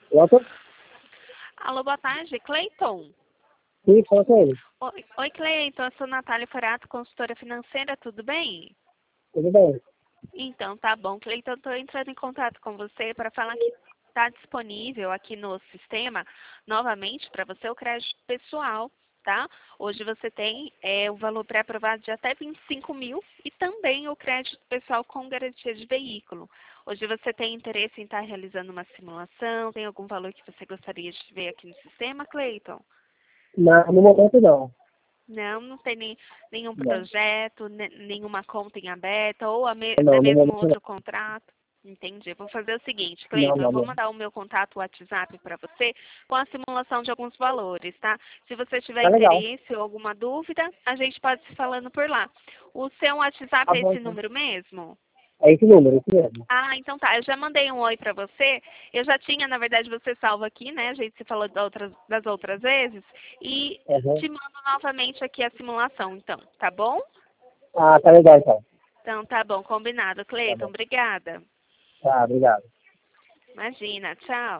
Pronto? Alô, boa tarde, Cleiton. Sim, fala com ele. Oi, Cleiton, eu sou Natália Forato, consultora financeira, tudo bem? Tudo bem? Então, tá bom. Cleiton, eu estou entrando em contato com você para falar que está disponível aqui no sistema, novamente, para você o crédito pessoal, tá? Hoje você tem o valor pré-aprovado de até 25 mil e também o crédito pessoal com garantia de veículo. Hoje você tem interesse em estar realizando uma simulação? Tem algum valor que você gostaria de ver aqui no sistema, Cleiton? No momento, não. Não, não tem nenhum Não, projeto, nenhuma conta em aberta ou até não, no mesmo momento, não. outro contrato. Entendi. Vou fazer o seguinte, Não, Cleiton, eu não, vou não. mandar o meu contato WhatsApp para você com a simulação de alguns valores, tá? Se você tiver Tá legal. interesse ou alguma dúvida, a gente pode se falando por lá. O seu WhatsApp Tá é bom, esse então. número mesmo? É esse número, esse mesmo. Ah, então tá. Eu já mandei um oi pra você. Eu já tinha, na verdade, você salvo aqui, né? A gente se falou das outras vezes. E Uhum. te mando novamente aqui a simulação, então. Tá bom? Ah, tá legal, então. Então tá bom, combinado. Tá Cleiton, bom. obrigada. Tá, obrigado. Imagina, tchau.